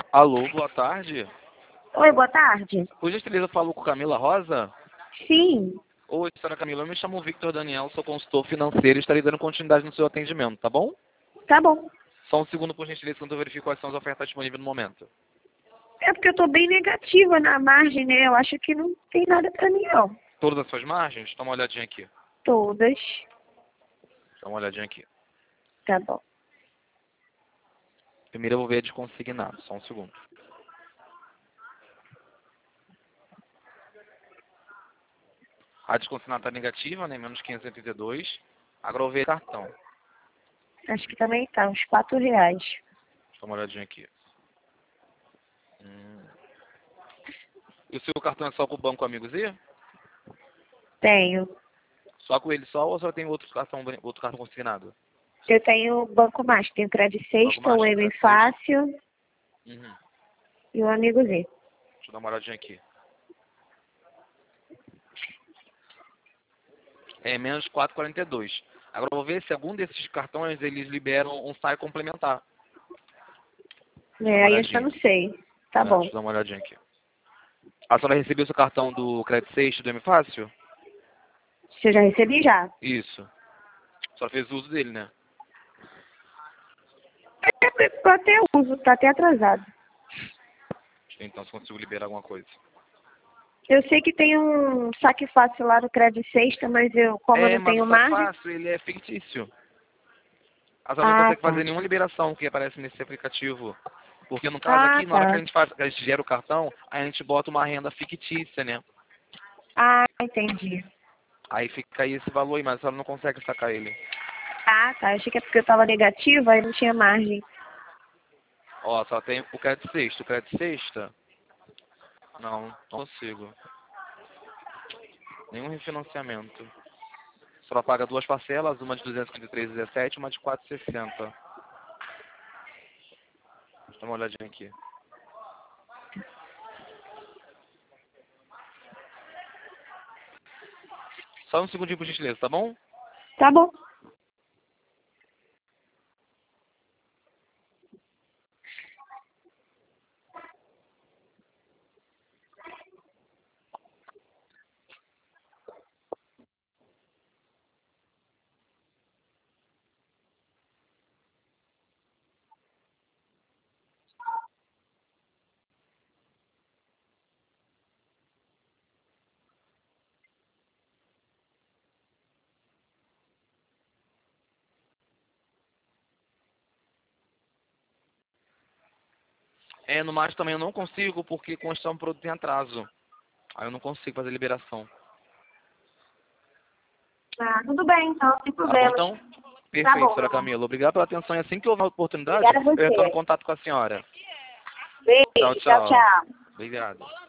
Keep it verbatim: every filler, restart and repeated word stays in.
Alô, boa tarde. Oi, boa tarde. Por gentileza, eu falo com Camila Rosa? Sim, Oi, senhora Camila, eu me chamo Victor Daniel, sou consultor financeiro e estarei dando continuidade no seu atendimento, tá bom? tá bom. Só um segundo, por gentileza, que eu verifico quais são as ofertas disponíveis no momento. É porque eu tô bem negativa na margem, né? Eu acho que não tem nada pra mim, não. Todas as suas margens? Dá uma olhadinha aqui. Todas. Dá uma olhadinha aqui. Tá bom. Primeiro eu vou ver a de consignado, só um segundo. A de consignado está negativa, né? Menos quinhentos e oitenta e dois. Agora eu vou ver cartão. Acho que também tá, uns quatro reais. Dá uma olhadinha aqui. Hum. E o seu cartão é só com o Banco Amigos E? Tenho. Só com ele só ou só tem outro cartão, outro cartão consignado? Eu tenho o Banco Mais, tenho o Crédito Banco Sexta, o Master, M Crédito Sexta. Fácil Uhum. e o Amigo Z. Deixa eu dar uma olhadinha aqui. É menos quatro reais e quarenta e dois centavos. Agora eu vou ver se algum desses cartões eles liberam um S A I complementar. Deixa eu dar É, uma aí eu já olhadinha. não sei. Tá É, bom. deixa eu dar uma olhadinha aqui. A senhora recebeu seu cartão do Crédito Sexta do M Fácil? Se eu já recebi já. Isso. A senhora fez uso dele, né? É, eu até uso, tá até atrasado. Deixa eu ver então se consigo liberar alguma coisa. Eu sei que tem um saque fácil lá no Crédito Sexta, mas eu, como eu É, não mas o tenho Saque margem... Fácil, ele é fictício. A senhora não Ah, consegue tá. fazer nenhuma liberação que aparece nesse aplicativo. Porque no caso Ah, aqui, na hora que a tá. gente faz, que a gente gera o cartão, a gente bota uma renda fictícia, né? Ah, entendi. Aí fica aí esse valor aí, mas a senhora não consegue sacar ele. Ah, tá. Achei que é porque eu tava negativa e não tinha margem. Ó, só tem o crédito sexta. O crédito sexta? Não, não consigo. Nenhum refinanciamento. Só paga duas parcelas, uma de duzentos e cinquenta e três vírgula dezessete e uma de quatrocentos e sessenta. Deixa eu dar uma olhadinha aqui. Só um segundinho, por gentileza, tá bom? Tá bom. É, no mais também eu não consigo porque consta um produto em atraso. Aí eu não consigo fazer liberação. Ah, tudo bem, então, sem Tá bom, problemas. então? Tá Perfeito, bom, senhora meu amor. Camila. Obrigado pela atenção. E assim que houver uma oportunidade, Obrigada a eu retorno você. contato com a senhora. Tchau, Beijo, tchau, tchau. tchau. Obrigado.